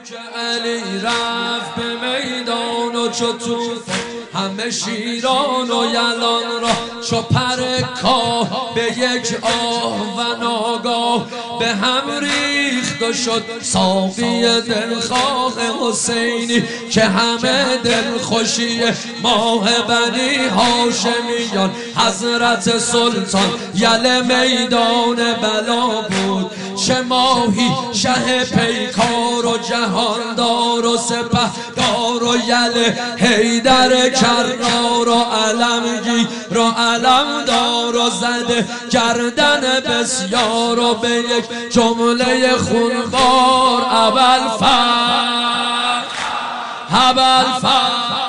که علی رفت به میدان و چو طوفان همه شیران و یلان را چو پر کاه به یک آه و ناگاه به هم ریخت و شد ساقی دلخواه حسینی که همه دلخوشی ماه بنی هاشمیان حضرت سلطان یل میدان بلا بود. چه ماهی شه پیکار و جهاندار و سپهدار و یل حیدر کرار و علمگیر و علمدار و زده گردن بسیار و به یک جمله خونبار ابوالفضل ابوالفضل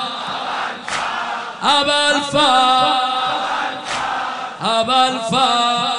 ابوالفضل ابوالفضل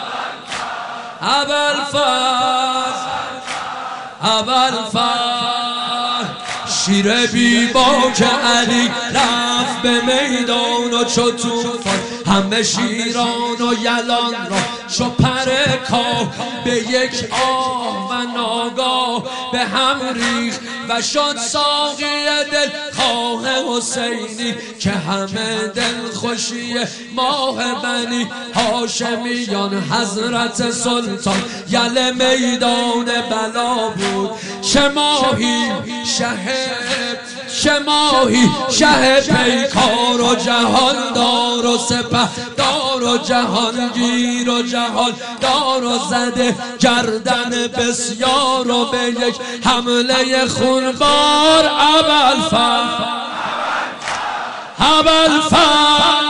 ابوالفضل شیر بی باک علی رفت به میدان و چو طوفان همه شیران و یلان را چو پر کاه به یک آه و ناگاه به هم ریخت و شد ساقی دلخواه حسینی که همه دلخوشی ماه بنی هاشمیان حضرت سلطان یل میدان بلا بود. چه ماهی شه پیکار و جهاندار و سپهدار و جهانگیر و جهاندار و زده گردن بسیار و به یک حمله خونبار ابوالفضل ابوالفضل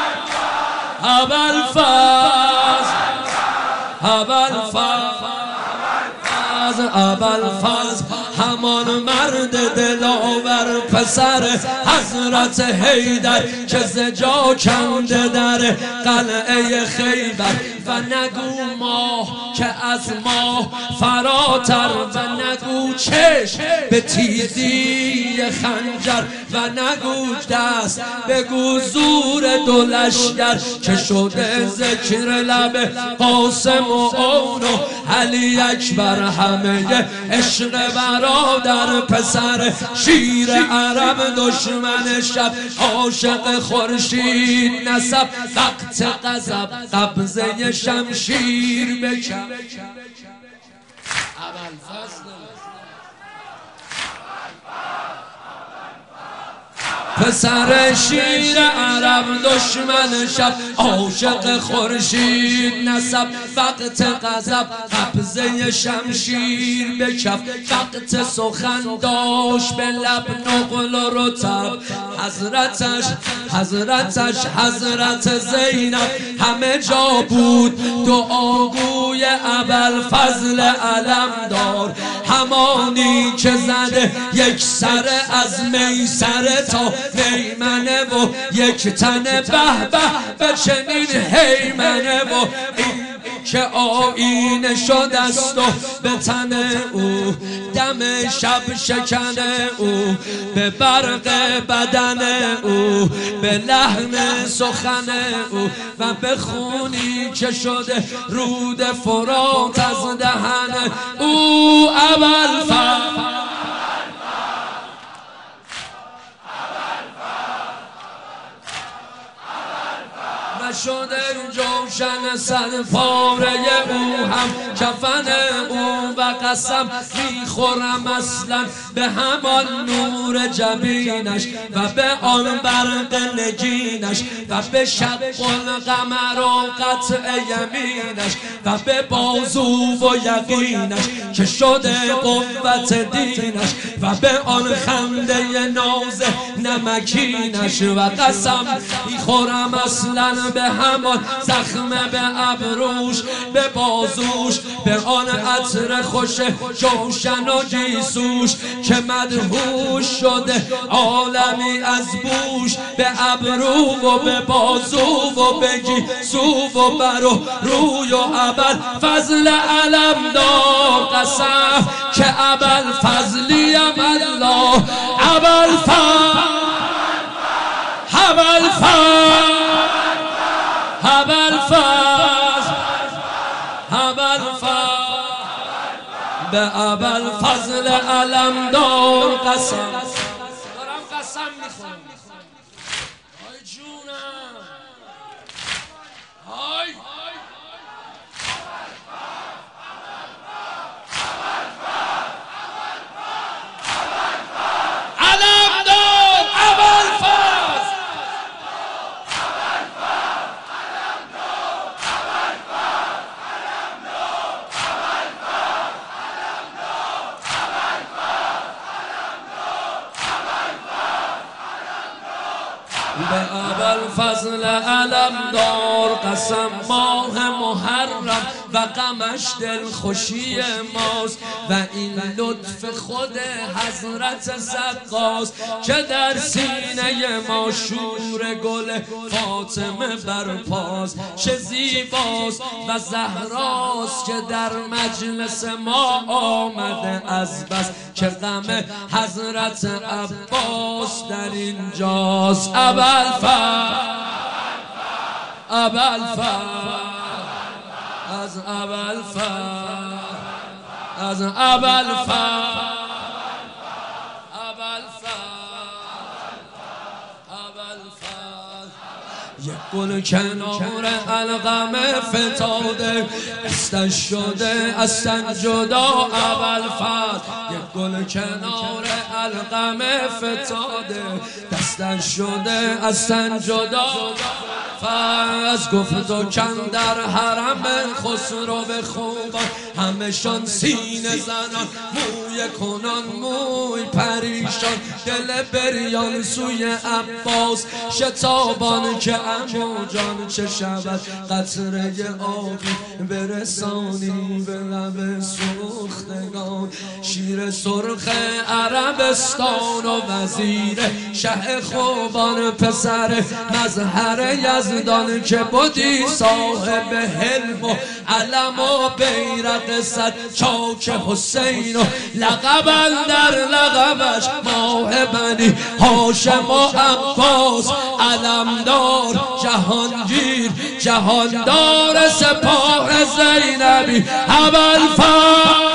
ابوالفضل ابوالفضل همان مرد دلاور پسر حضرت حیدر که ز جا کنده در قلعه خیبر و نگو ماه که از ماه فراتر و نگو چشم به تیزی خنجر و نگو دست بگو زور دو لشکر که شده ذکر لب قاسم و اون و علی اکبر همه عشق برادر پسر شیر عرب دشمن شب عاشق خورشید نسب وقت غضب قبضه شمشیر بکن پسر شیر عرب دشمن شب عاشق خورشید نسب وقت غضب قبضه شمشیر به کف وقت سخن داشت به لب نقل و رطب حضرت زینب همه جا بود دعاگوی ابوالفضل علمدار همانی که زده یک سر از میسره تا میمنه و یک تن به به به چنین حیمنه و که آینه شده است و به تن او دم شب شکنه او به برق بدن او به لحن سخن او و به خونی که شده رود فرات از دهن او ابوالفضل شده جوشن صد پاره او هم کفن او و قسم میخورم اصلا به همان نور جبینش و به آن برق نگینش و به شق القمر و قطع یمینش و به بازو و یقینش که شده قوت دینش و به آن خنده ناز نمکینش و قسم میخورم اصلا به همان زخم به ابروش به بازوش به آن عطر خوش جوشن و گیسوش که مدهوش شده عالمی از بوش به ابرو و به بازو و به گیسو و بر و روی و ابوالفضل علمدار قسم که ابوالفضلی الله ابوالفضل به ابوالفضل علمدار قسم دارم قسم میخورم آی جونم آی علمدار ابوالفضل به ابوالفضل علمدار قسم ماه محرم و غمش دلخوشی ماست و این لطف خود حضرت سقاست که در سینه ما شور گل فاطمه برپاست چه زیباست و زهراست که در مجلس ما آمده از بس که غم حضرت عباس در اینجاست ابوالفضل از ابوالفضل یک گل کنار القم فتاده دستش شده از تن جدا ابوالفضل یک گل کنار القم فتاده دستش شده از تن جدا فز گفت و کن در حرم خسرو به خوبان همشان سینه زنان موی کنان موی پریشان دل بریان سوی عباس شتابان که عمو جان چه شود قطره آبی برسانی به لب سوختگان شیر سرخ عربستان و وزیر شه خوبان پسر مظهر یزدان که بودی صاحب حلم و علم و بیرق صد چاک حسین و لقب در لقبش ماه بنی هاشم و عباس علمدار جهانگیر جهاندار سپاه زینبی ابوالفضل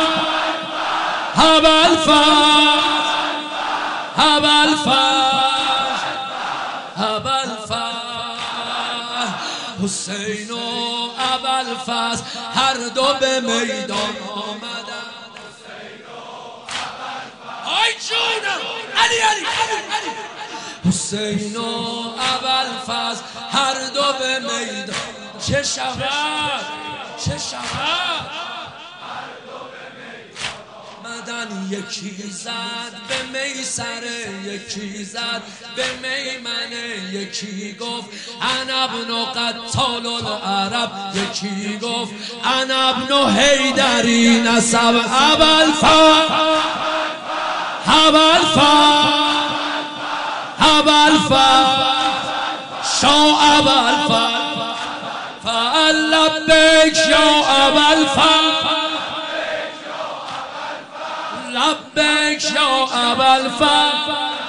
حسین و ابوالفضل هر دو به میدان آمدن آی جونم علی حسین و ابوالفضل هر دو به میدان چه شود مدن یکی زد به میسره یکی زد به میمنه یکی گفت انا ابن قتال العرب یکی گفت انا ابن حیدری نسب ابوالفضل شاه ابوالفضل فلبیک یا ابوالفضل لبیک یا ابوالفضل